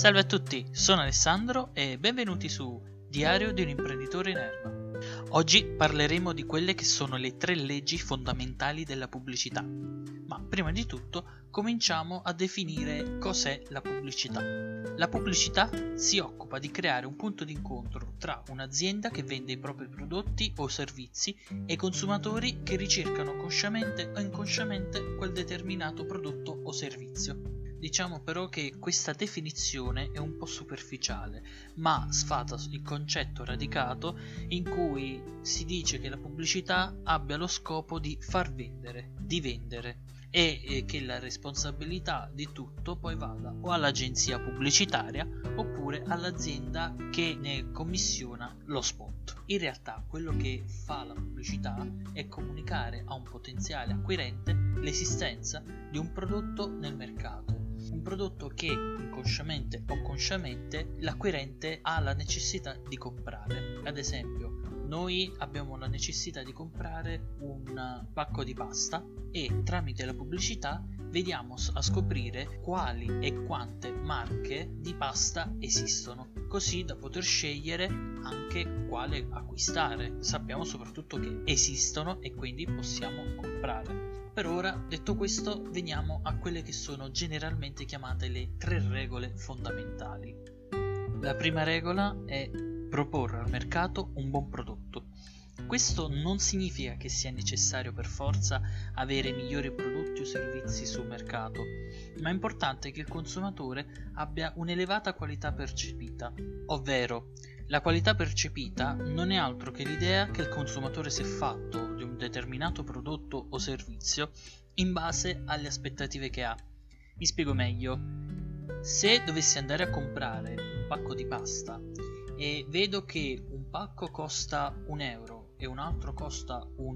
Salve a tutti, sono Alessandro e benvenuti su Diario di un imprenditore in erba. Oggi parleremo di quelle che sono le 3 leggi fondamentali della pubblicità. Ma prima di tutto cominciamo a definire cos'è la pubblicità. La pubblicità si occupa di creare un punto d'incontro tra un'azienda che vende i propri prodotti o servizi e i consumatori che ricercano consciamente o inconsciamente quel determinato prodotto o servizio. Diciamo però che questa definizione è un po' superficiale, ma sfata il concetto radicato in cui si dice che la pubblicità abbia lo scopo di far vendere, di vendere, e che la responsabilità di tutto poi vada o all'agenzia pubblicitaria oppure all'azienda che ne commissiona lo spot. In realtà quello che fa la pubblicità è comunicare a un potenziale acquirente l'esistenza di un prodotto nel mercato. Un prodotto che inconsciamente o consciamente l'acquirente ha la necessità di comprare. Ad esempio, noi abbiamo la necessità di comprare un pacco di pasta e tramite la pubblicità vediamo a scoprire quali e quante marche di pasta esistono, così da poter scegliere anche quale acquistare. Sappiamo soprattutto che esistono e quindi possiamo comprare. Per ora, detto questo, veniamo a quelle che sono generalmente chiamate le 3 regole fondamentali. La prima regola è proporre al mercato un buon prodotto. Questo non significa che sia necessario per forza avere migliori prodotti o servizi sul mercato, ma è importante che il consumatore abbia un'elevata qualità percepita, ovvero la qualità percepita non è altro che l'idea che il consumatore si è fatto di un determinato prodotto o servizio in base alle aspettative che ha. Mi spiego meglio. Se dovessi andare a comprare un pacco di pasta e vedo che un pacco costa €1 e un altro costa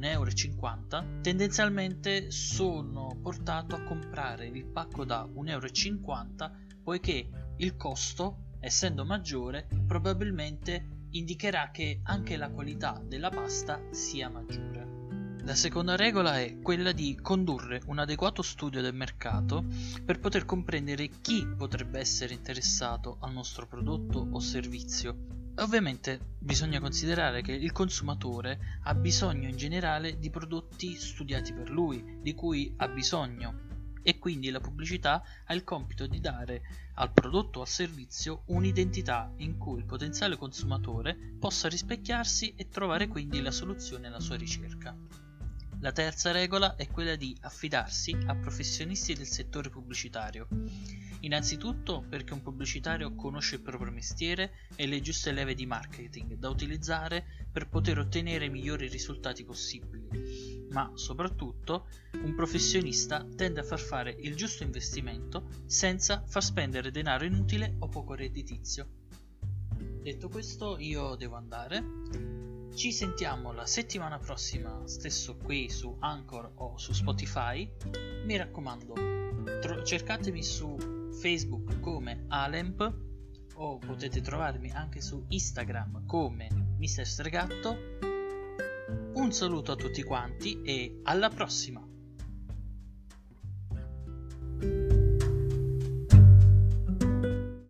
€1,50 tendenzialmente sono portato a comprare il pacco da €1,50 poiché il costo, essendo maggiore, probabilmente indicherà che anche la qualità della pasta sia maggiore. La seconda regola è quella di condurre un adeguato studio del mercato per poter comprendere chi potrebbe essere interessato al nostro prodotto o servizio. Ovviamente bisogna considerare che il consumatore ha bisogno in generale di prodotti studiati per lui, di cui ha bisogno, e quindi la pubblicità ha il compito di dare al prodotto o al servizio un'identità in cui il potenziale consumatore possa rispecchiarsi e trovare quindi la soluzione alla sua ricerca. La terza regola è quella di affidarsi a professionisti del settore pubblicitario. Innanzitutto perché un pubblicitario conosce il proprio mestiere e le giuste leve di marketing da utilizzare per poter ottenere i migliori risultati possibili, ma soprattutto un professionista tende a far fare il giusto investimento senza far spendere denaro inutile o poco redditizio. Detto questo, io devo andare. Ci sentiamo la settimana prossima, stesso qui su Anchor o su Spotify. Mi raccomando, cercatemi su Facebook come Alemp o potete trovarmi anche su Instagram come Mr. Stregatto. Un saluto a tutti quanti e alla prossima!